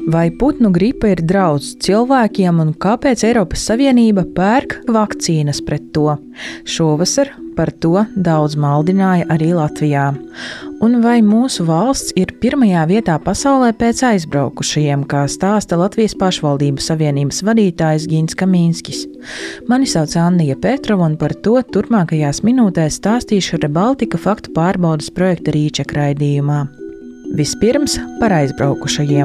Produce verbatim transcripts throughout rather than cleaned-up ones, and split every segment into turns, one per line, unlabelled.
Vai putnu gripa ir draudz cilvēkiem un kāpēc Eiropas Savienība pērk vakcīnas pret to? Šovasar par to daudz maldināja arī Latvijā. Un vai mūsu valsts ir pirmajā vietā pasaulē pēc aizbraukušajiem, kā stāsta Latvijas pašvaldību savienības vadītājs Gins Kamīnskis. Mani sauc Annija Petrova un par to turpmākajās minūtēs stāstīšu Rebaltika faktu pārbaudes projekta Rīček raidījumā. Vispirms par aizbraukušajiem.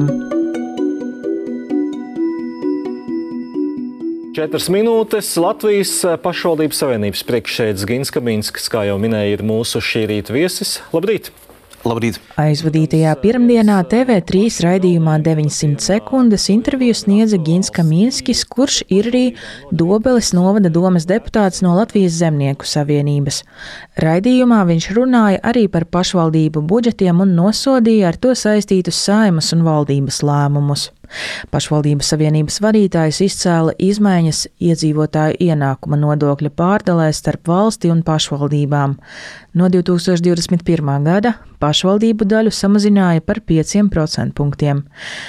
Četras minūtes Latvijas pašvaldības savienības priekšsēdis Gins Kamīnskis, kā jau minēja, ir mūsu šī rīta viesis. Labrīt!
Labrīt!
Aizvadītajā pirmdienā T V trīs raidījumā deviņsimt sekundes interviju sniedza Gins Kamīnskis, kurš ir arī Dobeles novada domes deputāts no Latvijas Zemnieku savienības. Raidījumā viņš runāja arī par pašvaldību budžetiem un nosodīja ar to saistītus Saeimas un valdības lēmumus. Pašvaldības savienības vadītājs izcēla izmaiņas iedzīvotāju ienākuma nodokļa pārdalē starp valsti un pašvaldībām. No divi tūkstoši divdesmit pirmā gada pašvaldību daļu samazināja par pieciem procentpunktiem.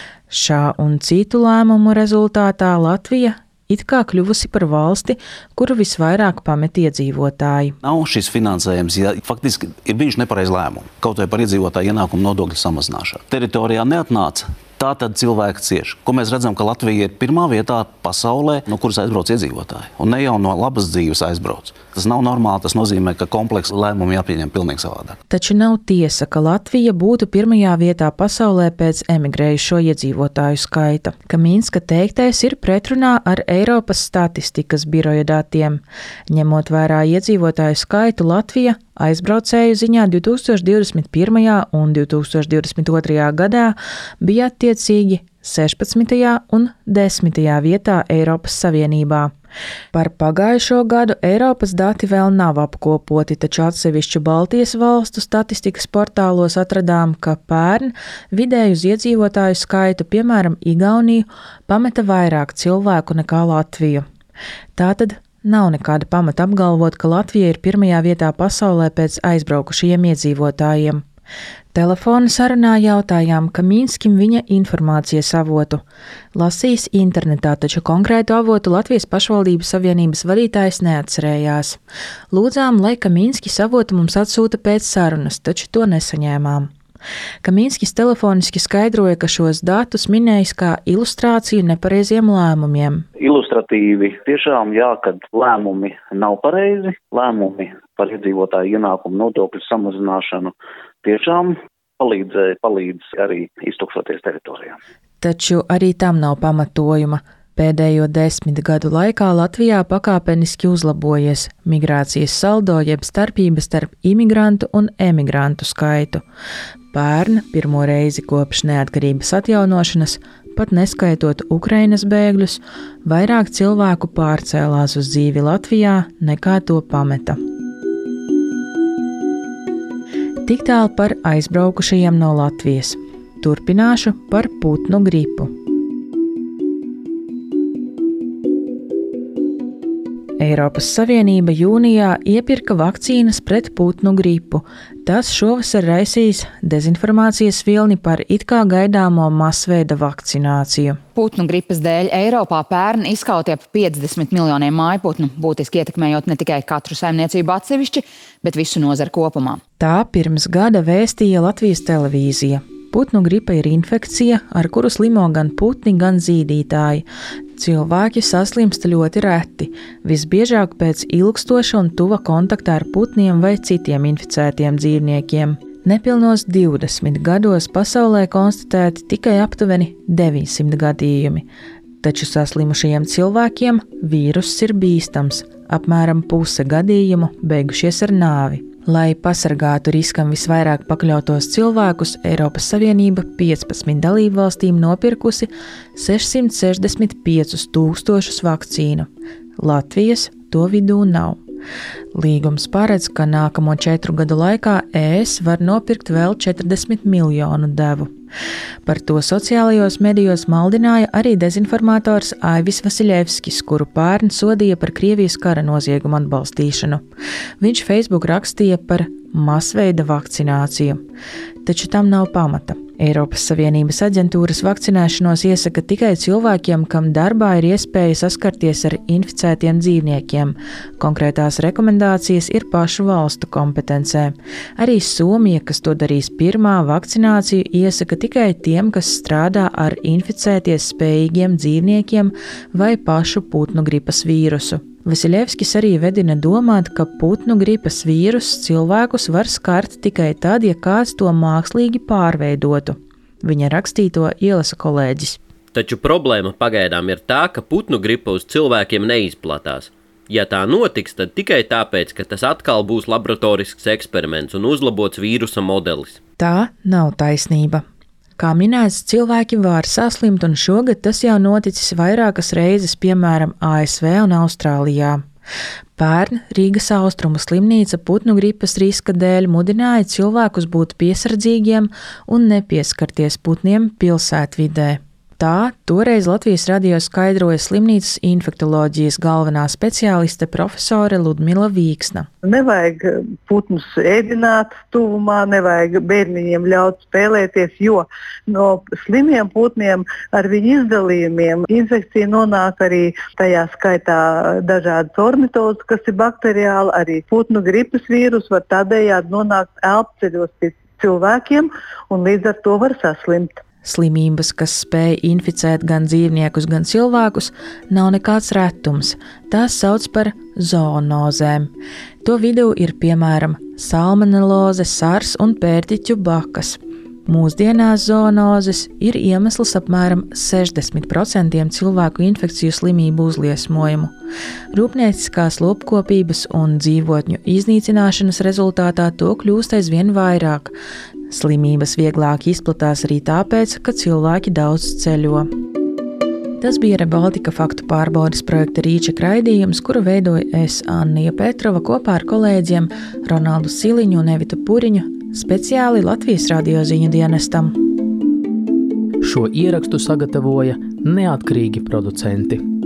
Šā un citu lēmumu rezultātā Latvija it kā kļuvusi par valsti, kuru visvairāk pamet iedzīvotāji.
Nav šis finansējums, ja faktiski ir bijuši nepareizi lēmumi, kaut vai par iedzīvotāju ienākumu nodokļu samazināšanu. Teritorijā neatnāca. Tā tad cilvēki cieši. Ko mēs redzam, ka Latvija ir pirmā vietā pasaulē, no kuras aizbrauc iedzīvotāji. Un ne jau no labas dzīves aizbrauc. Tas nav normāli, tas nozīmē, ka kompleksa lēmumi jāpieņem pilnīgi savādāk.
Taču nav tiesa, ka Latvija būtu pirmajā vietā pasaulē pēc emigrējušo iedzīvotāju skaita. Kamīnska teiktais ir pretrunā ar Eiropas statistikas biroja datiem. Ņemot vērā iedzīvotāju skaitu, Latvija aizbraucēju ziņā divi tūkstoši divdesmit pirmajā un divi tūkstoši divdesmit otrajā gadā bija attiecīgi sešpadsmitajā un desmitajā vietā Eiropas Savienībā. Par pagājušo gadu Eiropas dati vēl nav apkopoti, taču atsevišķu Baltijas valstu statistikas portālos atradām, ka pērn vidēju uz iedzīvotāju skaitu, piemēram, Igauniju, pameta vairāk cilvēku nekā Latviju. Tātad nav nekāda pamata apgalvot, ka Latvija ir pirmajā vietā pasaulē pēc aizbraukušajiem iedzīvotājiem. Telefona sarunā jautājām Kamīnskim viņa informācijas avotu. Lasījis internetā, taču konkrētu avotu Latvijas pašvaldību savienības vadītājs neatcerējās. Lūdzām, lai Kamīnskis avotu mums atsūta pēc sarunas, taču to nesaņēmām. Kamīnskis telefoniski skaidroja, ka šos datus minējis kā ilustrāciju nepareiziem lēmumiem.
Ilustratīvi tiešām jā, kad lēmumi nav pareizi, lēmumi par iedzīvotāju ienākumu nodokļu samazināšanu tiešām palīdzēja, palīdz arī iztukšoties teritorijām.
Taču arī tam nav pamatojuma. Pēdējo desmit gadu laikā Latvijā pakāpeniski uzlabojies migrācijas saldo jeb starpības starp imigrantu un emigrantu skaitu. Pērn pirmo reizi kopš neatkarības atjaunošanas, pat neskaitot Ukrainas bēgļus, vairāk cilvēku pārcēlās uz dzīvi Latvijā nekā to pameta. Tik tālu par aizbraukušajiem no Latvijas. Turpināšu par putnu gripu. Eiropas Savienība jūnijā iepirka vakcīnas pret putnu gripu. Tas šovasar raisīs dezinformācijas vilni par it kā gaidāmo masveida vakcināciju.
Putnu gripas dēļ Eiropā pērn izkauti ap piecdesmit miljoniem mājputnu, būtiski ietekmējot ne tikai katru saimniecību atsevišķi, bet visu nozari kopumā.
Tā pirms gada vēstīja Latvijas televīzija. Putnu gripa ir infekcija, ar kuru slimo gan putni, gan zīdītāji. Cilvēki saslimst ļoti reti, visbiežāk pēc ilgstoša un tuva kontakta ar putniem vai citiem inficētiem dzīvniekiem. Nepilnos divdesmit gados pasaulē konstatēti tikai aptuveni deviņsimt gadījumi, taču saslimušajiem cilvēkiem vīruss ir bīstams, apmēram puse gadījumu beigušies ar nāvi. Lai pasargātu riskam visvairāk pakļautos cilvēkus, Eiropas Savienība piecpadsmit dalību valstīm nopirkusi sešsimt sešdesmit piecus tūkstošus vakcīnu. Latvijas to vidū nav. Līgums paredz, ka nākamo četru gadu laikā E S var nopirkt vēl četrdesmit miljonu devu. Par to sociālajos medijos maldināja arī dezinformators Aivis Vasiļevskis, kuru pērn sodīja par Krievijas kara noziegumu atbalstīšanu. Viņš Facebook rakstīja par masveida vakcināciju, taču tam nav pamata. Eiropas Savienības aģentūras vakcinēšanos iesaka tikai cilvēkiem, kam darbā ir iespēja saskarties ar inficētiem dzīvniekiem. Konkrētās rekomendācijas ir pašu valstu kompetencē. Arī Somija, kas to darīs pirmā, vakcināciju iesaka tikai tiem, kas strādā ar inficēties spējīgiem dzīvniekiem vai pašu putnu gripas vīrusu. Vasiljevskis arī vedina domāt, ka putnu gripas vīrus cilvēkus var skart tikai tad, ja kāds to mākslīgi pārveidotu. Viņa rakstīto ielasa kolēģis.
Taču problēma pagaidām ir tā, ka putnu gripa uz cilvēkiem neizplatās. Ja tā notiks, tad tikai tāpēc, ka tas atkal būs laboratorisks eksperiments un uzlabots vīrusa modelis.
Tā nav taisnība. Kā minēts, cilvēki var saslimt, un šogad tas jau noticis vairākas reizes, piemēram, A S V un Austrālijā. Pērn Rīgas Austrumu slimnīca putnu gripas riska dēļ mudināja cilvēkus būt piesardzīgiem un nepieskarties putniem pilsētvidē. Tā toreiz Latvijas radio skaidroja slimnīcas infektoloģijas galvenā speciāliste profesore Ludmila Vīksna.
Nevajag putnus ēdināt tuvumā, nevajag bērniņiem ļaut spēlēties, jo no slimiem putniem ar viņu izdalījumiem infekcija nonāk arī tajā skaitā dažādas ornitozes, kas ir bakteriāli, arī putnu gripas vīrus var tādējādi nonākt elpceļos pie cilvēkiem un līdz ar to var saslimt.
Slimības, kas spēj inficēt gan dzīvniekus, gan cilvēkus, nav nekāds retums. Tās sauc par zoonozēm. To vidū ir piemēram salmoneloze, sars un pērtiķu bakas. Mūsdienās zoonozes ir iemesls apmēram sešdesmit procentiem cilvēku infekciju slimību uzliesmojumu. Rūpnieciskās lopkopības un dzīvotņu iznīcināšanas rezultātā to kļūst aizvien vairāk. Slimības vieglāk izplatās arī tāpēc, ka cilvēki daudz ceļo. Tas bija Rebaltika faktu pārbaudes projekta Rīčeka raidījums, kuru veidoja es, Annija Petrova, kopā ar kolēģiem Ronaldu Siliņu un Evitu Puriņu, speciāli Latvijas radio ziņu dienestam.
Šo ierakstu sagatavoja neatkarīgi producenti.